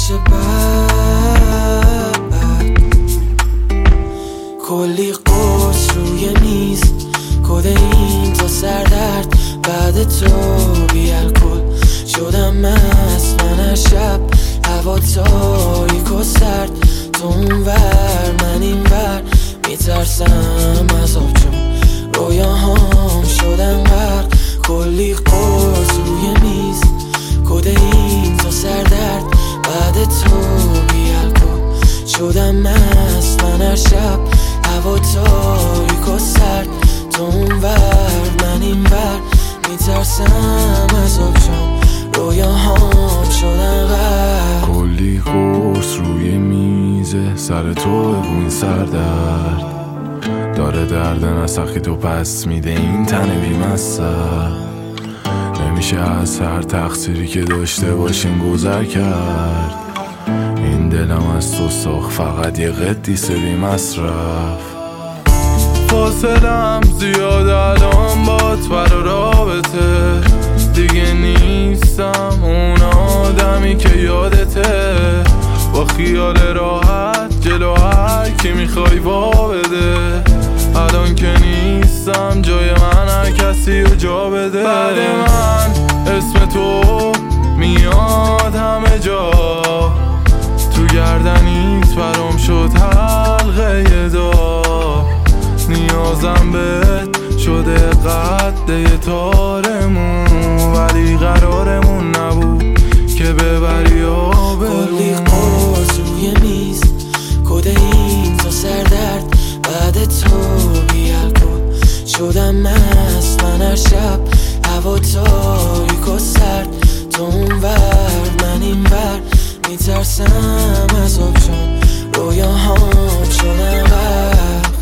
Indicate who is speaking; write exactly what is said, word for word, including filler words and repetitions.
Speaker 1: میشه بعد کلی قرص روی میز، کد این تا سردرد بعد تو بی الکل شدم مست من هر شب، هوا تاریک و سرد، تو اونور من اینور میترسم از آب چون رویاهام شدن غرق. کلی قرص روی میز، کد این تا سردرد بعد تو بی الکل شدم مست من هر شب، هوا تاریک و سرد، تو اونور من اینور میترسم از آب چون رویاهام شدن غرق.
Speaker 2: کلی قرص روی میزه، سر تو بگوین سردرد داره درد نسخی تو پس میده این تن بی مصر. نمیشه از هر تقصیری که داشته باشیم گذر کرد، این دلم از تو ساخت فقط یه قدیس بی مصرف. فاصلم زیاد الان بات برا رابطه، دیگه نیستم اون آدمی که یادته، با خیال راحت جلو هر کی میخوای وا بده. الان که نیستم جای من هر کسی رو جا بده. بعد من اسم تو میاد همه جا، تو گردنیت برام شد حلقه دار، نیازم بهت شده قد تارمون، ولی قرارمون نبود که ببری آبرون.
Speaker 1: کلی قرص روی میز، کد این تا سردرد بعد تو بی الکل شدم مست من هر شب، هوا تاریک و سرد، تو اونور من اینور میترسم از آب چون رویاهام شدن غرق.